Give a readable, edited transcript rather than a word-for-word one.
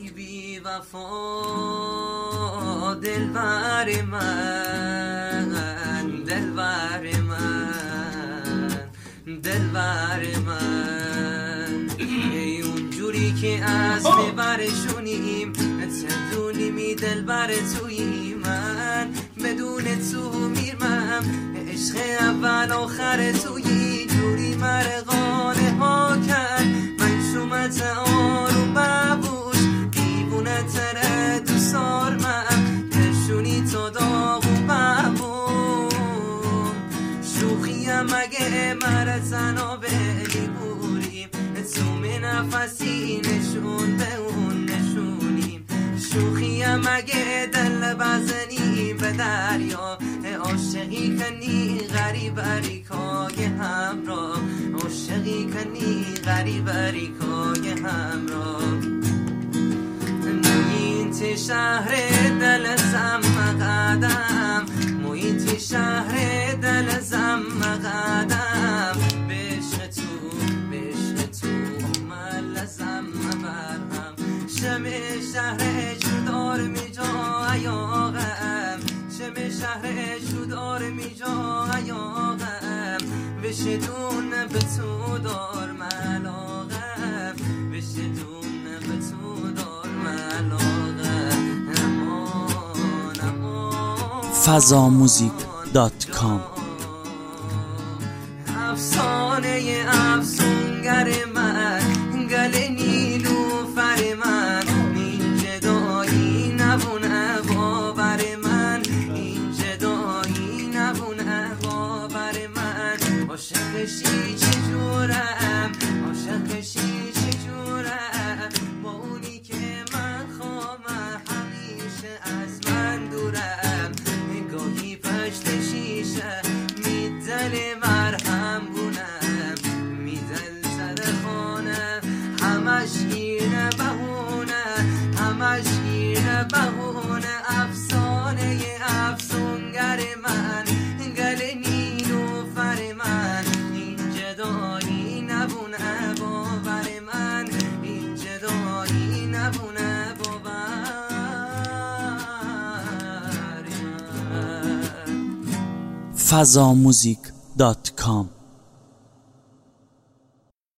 ای بی وفا دلبر من، دلبر من، دلبر من، ای اونجوری که از ببرشونیم تدونیمی دلبر تویی من، بدون تو میرمم عشق اول آخر تویی، جوری مرقانه ها کرد من شومت آروم ببوش، دیوونه تره دوستار من نشونی تو داغون ببون، شوخیم مگه مرزنا بلی بوریم تو می نفسی نشون به اون نشونیم، شوخیم مگه دل بزنیم به دریا، عاشقی کنی غریبری کای همراه، عاشقی کنی غریبری کای همراه، محیط شهر دل زم قدم، محیط شهر دل زم قدم، بشق تو مل زم برهم، شم شهر جدار می جا ایاغم، شم شهر جدار می جا ایاغم، بشدون به تو دار ملاغم، بشدون به تو دار ملاغم، امان امان fazamuzik.com افسانه افسونگر من، گل نیلوفر من، این جدایی نبونه باور من، این جدایی نبونه باور من، عاشقشی چجورم، عاشقشی چجورم، با اونی که من خوامه همیشه از من دورم، گاهی پشت شیشه میدل مرهم بونم، میدل سر خانه همش گیره بهونه، همش گیره بهونه، افسانه افسونگر من، گل نیلوفر من، این جدایی نبونه باور من، این جدایی نبونه باور من. fazamuzik.com